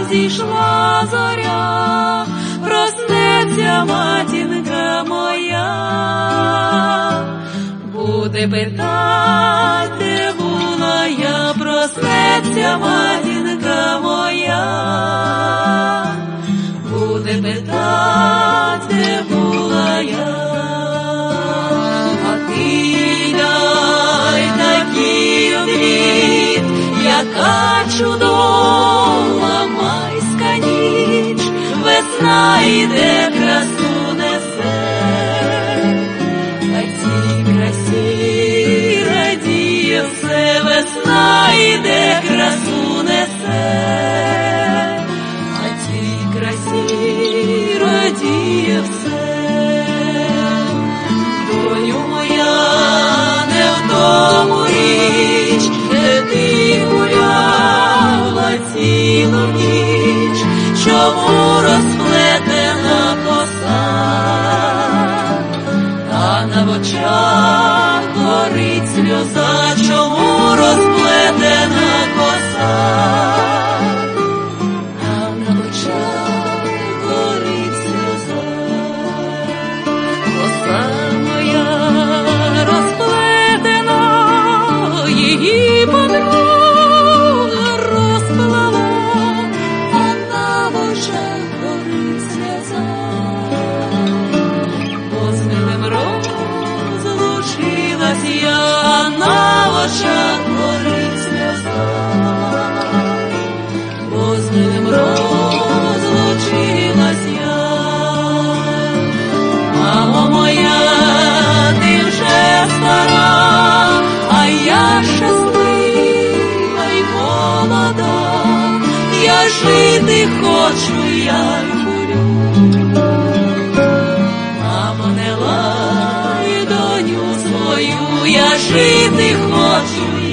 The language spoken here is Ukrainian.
зійшла зоря, проснеться матінка моя, буде питать, де була я, проснеться матінка моя, буде питать, де була я. А ти дай такий обід, яка чудова майська ніч, весна іде, красу несе, а цій красі радіє все, весна іде, красу несе, а цій красі радіє все. Доню моя, не в тому річ, де ти гуляла цілу ніч, чому розплетена коса, та на очах горить сльоза, чому розплетена коса, та на очах горить сльоза. Коса моя розплетена, її подруга розплела, а на очах горить сльоза. Бо з милим розлучилась я, а на очах горить сльоза. Бо з милим розлучилась я. Мамо моя, ти вже стара, а я щаслива й молода, я жити хочу, я й курю. Мамо, не лай доню свою, я жити хочу,